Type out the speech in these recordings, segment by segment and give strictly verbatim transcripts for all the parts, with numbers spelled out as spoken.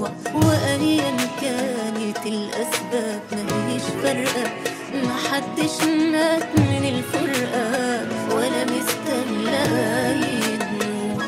أسوأ، وأيا كانت الأسباب ماهيش فارقة، محدش مات من الفرقة ولا مستنى دموع.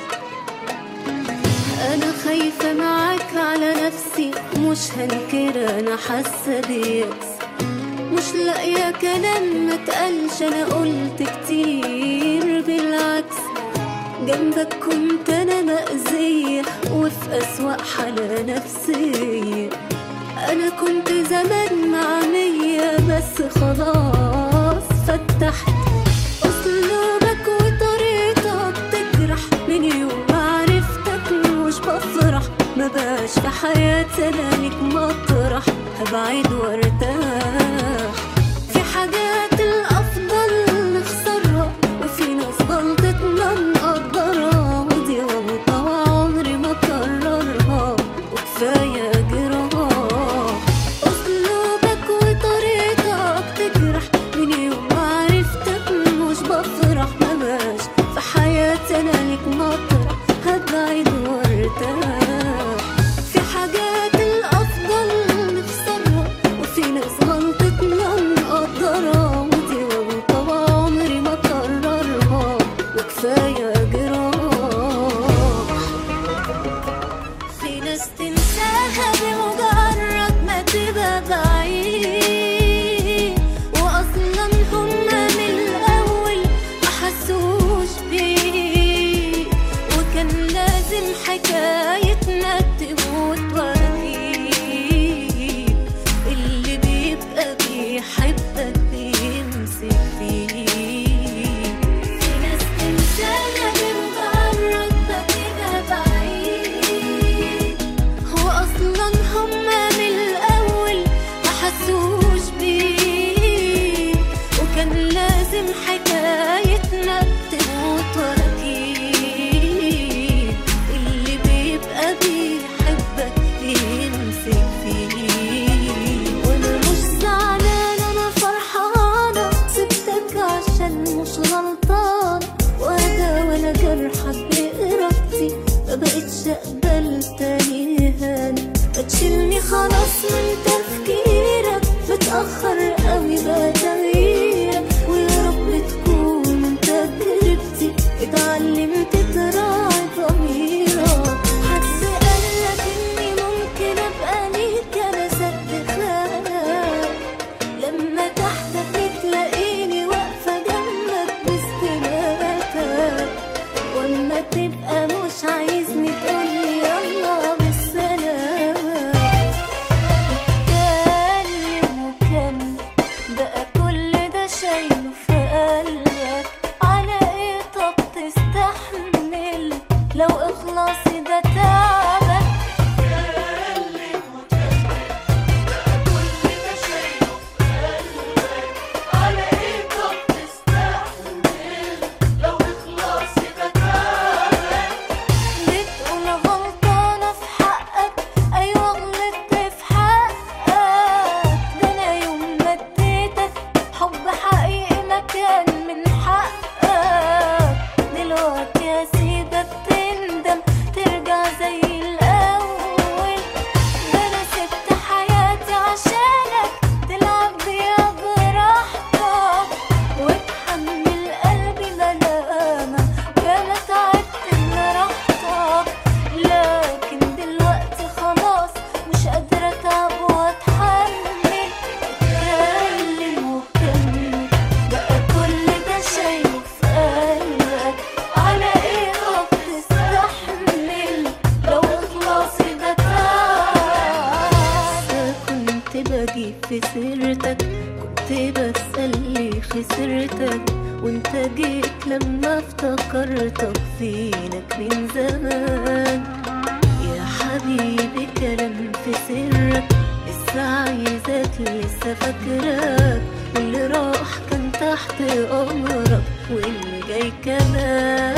أنا خايفة معاك على نفسي، مش هنكر أنا حاسة بيأس، مش لاقية كلام متقالش، أنا قلت كتير بالعكس. جنبك كنت أنا مأذية وفي أسوأ حالة نفسية، أنا كنت زمان معمية بس خلاص فتحت. أسلوبك وطريقتك تجرح، من يوم ما عرفتك مش بفرح، ما بقاش في حياتي أنا ليك مطرح، هبعد وارتاح. في حاجات الأفضل نخسرها، وفي ناس غلطتنا نقدرها، ودي غلطة وعمري ما أكررها، وكفاية جراح. أسلوبك وطريقتك تجرح، من يوم ما عرفتك مش بفرح، ما بقاش في حياتي أنا ليك مطرح، هبعد وارتاح. في حاجات الأفضل نخسرها، وفي ناس غلطتنا نقدرها، ودي غلطة وعمري ما أكررها، وكفاية جراح. في ناس تنساها بمجرد ما تبقى بعيد، وأصلا هما من الأول محسوش بيه، وكان لازم حكايتنا تموت وأكيد اللي بيبقى بيحبك بيمسك فيه. في ناس تنساها بمجرد ما تبقى بعيد، وأصلا هما من الأول محسوش بيه، وكان لازم حكايتنا تموت وأكيد اللي بيبقى بيحبك بيمسك فيه. وأنا مش زعلانة أنا فرحانة، سبتك عشان مش غلطانة، وأنا ولا جرحك بإرادتي، مبقتش أقبل تاني إهانة، بتشيلني خلاص من تفكيرك، متأخر قوي بقى تغييرك، ويا رب تكون من تجربتي اتعلمت تراعي ضميرك. حد قالك إني ممكن أبقى ليك أنا سد خانة، لما تحتك تلاقيني واقفة جنبك باستماتة، وأما تبقى مش عايزني تقولي يلا بالسلامة. اتكلم وكمل، بقى كل ده شايله في قلبك، على ايه طب تستحمل لو إخلاصي ده تعبك؟ اتكلم وكمل، بقى كل ده شايله في قلبك، على ايه طب تستحمل لو إخلاصي ده تعبك؟ بتقول غلطانة في حقك، أيوة غلطت في حقك، ده أنا يوم ما اديتك حب حقيقي ما كان من حقك، دلوقتي هسيبك تندم ترجع زي الأول، ده أنا سبت حياتي عشانك تلعب بيها براحتك، وتحمل قلبي ملامة ياما تعبت من راحتك، لكن دلوقتي خلاص مش قادرة أتعب وأتحمل. اتكلم وكمل، بقى كل ده شايله في قلبك، على ايه طب تستحمل لو إخلاصي ده تعب؟ كنت بجيب في سيرتك، كنت بسألي خسرتك، وانت جيت لما افتكرتك فينك من زمان. يا حبيبي كلام في سرك، لسه عايزاك لسه فاكراك، واللي راح كان تحت أمرك، واللي جاي كمان